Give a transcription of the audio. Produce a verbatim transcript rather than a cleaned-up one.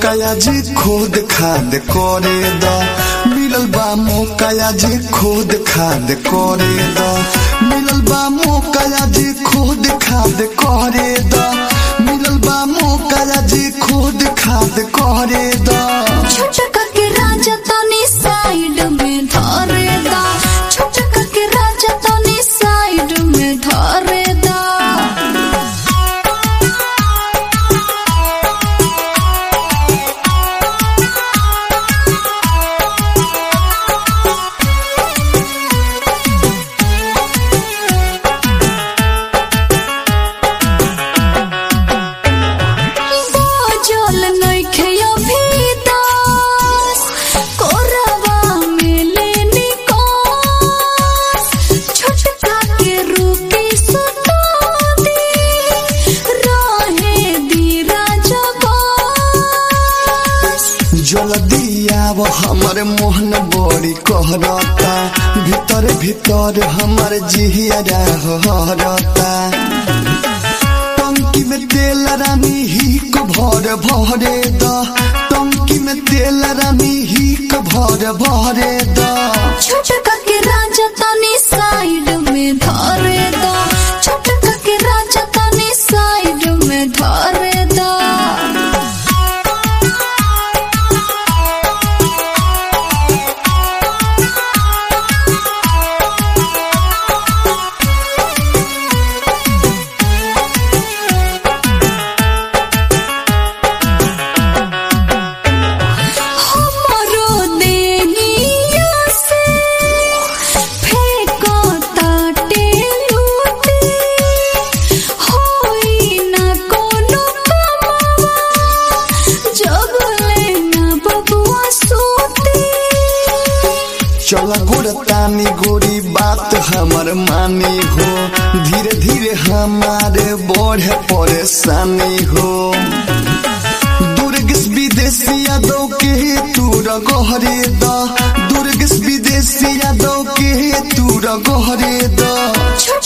मौका जी खुद खाद करे द मिलल बा मौका जी खुद खाद करे द मिलल बा मौका जी खुद खाद करे द मिलल बा मौका जी खुद खाद करे द छोटका के राजा तनी साइड में धरे दा छोटका के राजा तनी साइड में धरे दा जल्दी आव हमर मोहन बड़ी कहरता भीतर भीतर हमर जिहिया हरता टंकी में तेल रानी हिक भर भरे द टंकी में तेल रानी हिक भर भरे द छोटका के राजा तनी साइड में धरे द छोटका के राजा तनी साइड में धरे द चला गोरतानी गोरी बात हमर मानी हो धीरे धीरे हमारे बढ़े परेशानी हो दुर्गस विदेशी यादव के तू रगहरे द दुर्गस विदेशी यादव के तू रगहरे द।